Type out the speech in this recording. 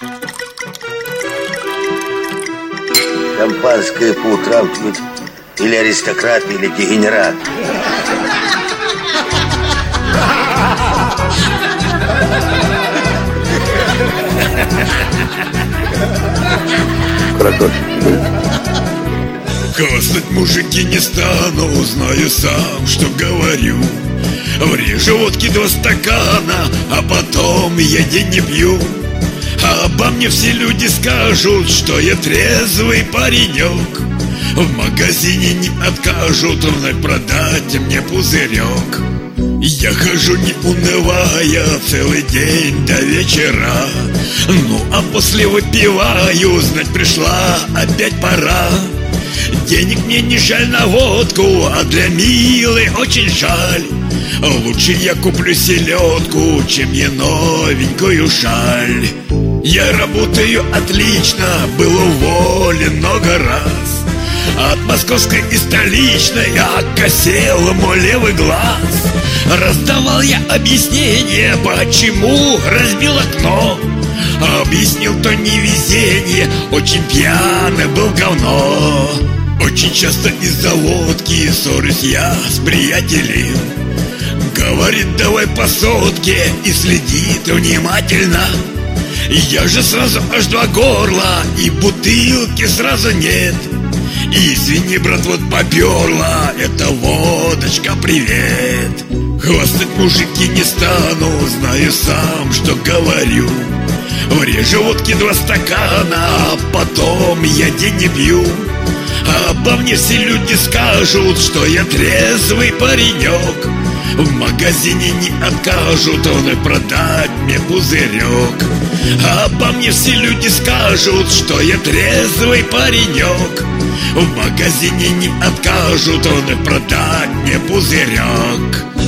Шампанское по утрам пьют или аристократы, или дегенераты. Хвастать мужики не стану, знаю сам, что говорю. Врежу водки 2 стакана, а потом я день не пью. А обо мне все люди скажут, что я трезвый паренек. В магазине не откажут вновь продать мне пузырек. Я хожу не унывая целый день до вечера. Ну а после выпиваю, знать пришла опять пора. Денег мне не жаль на водку, а для милой очень жаль. Лучше я куплю селедку, чем я новенькую шаль. Я работаю отлично, был уволен много раз. От московской и столичной окосел мой левый глаз. Раздавал я объяснение, почему разбил окно. Объяснил то невезение, очень пьяный был говно. Очень часто из-за водки ссорюсь я с приятелем. Говорит, давай по сотке, и следит внимательно. Я же сразу аж 2 горла, и бутылки сразу нет. Извини, брат, вот поперла, это водочка, привет. Хвастать мужики не стану, знаю сам, что говорю. Врежу водки 2 стакана, а потом я день не пью. Обо мне все люди скажут, что я трезвый паренек. В магазине не откажут вновь продать мне пузырек. Обо мне все люди скажут, что я трезвый паренек. В магазине не откажут вновь продать мне пузырек.